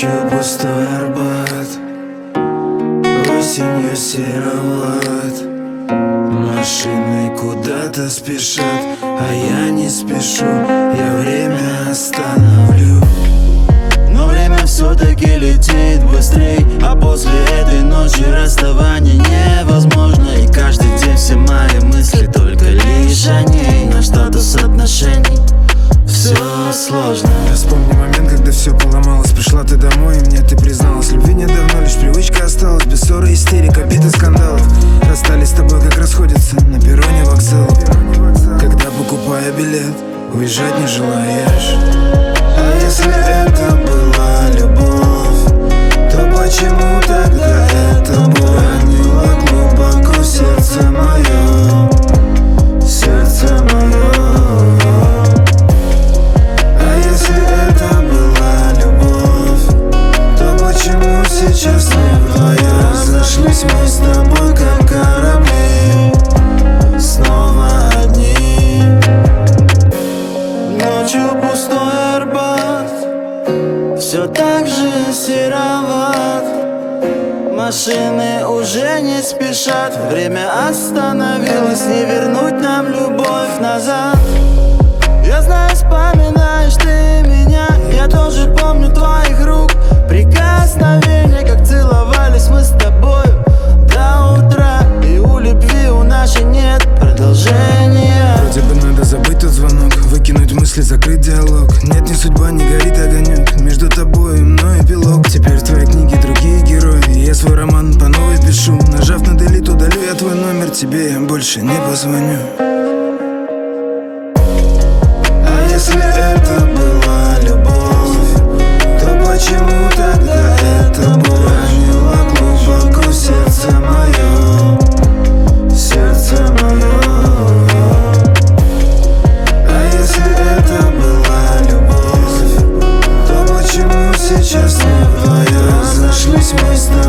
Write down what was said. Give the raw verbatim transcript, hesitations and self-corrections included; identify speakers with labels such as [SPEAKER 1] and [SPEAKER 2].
[SPEAKER 1] Ночью пустой Арбат, осенью сероват. Машины куда-то спешат, а я не спешу, я время остановлю. Но время все-таки летит быстрей, а после этой ночи расставание невозможно. И каждый день все мои мысли только лишь о ней. Наш статус отношений все сложно.
[SPEAKER 2] Я вспомню момент, когда все поломалось. Пришла ты домой, и мне ты призналась. Любви недавно, лишь привычка осталась. Без ссоры, истерик, обид и скандалов. Расстались с тобой, как расходятся на перроне вокзала. Когда, покупая билет, уезжать не желаешь. А если это была любовь, то почему тогда это ранило глубоко сердце мое? Сердце мое. Сейчас мы вдвоем разошлись мы с тобой, как корабли, снова одни.
[SPEAKER 1] Ночью пустой Арбат, все так же сероват. Машины уже не спешат, время остановилось, не вернуть нам любовь назад. Я знаю, вспоминаешь ты меня, я тоже помню твоих рук прикосновения, как целовались мы с тобою до утра. И у любви у нашей нет продолжения.
[SPEAKER 2] Вроде бы надо забыть тот звонок, выкинуть мысли, закрыть диалог. Нет, не судьба, не горит огонек, между тобой и мной эпилог. Теперь в твоей книге другие герои, и я свой роман по новой пишу. Нажав на delete, удалю я твой номер, тебе я больше не позвоню. А если это была любовь, то почему тогда это ранило глубоко сердце мое? Сердце мое. А если это была любовь, то почему сейчас мы вдвоем разошлись мы с тобой?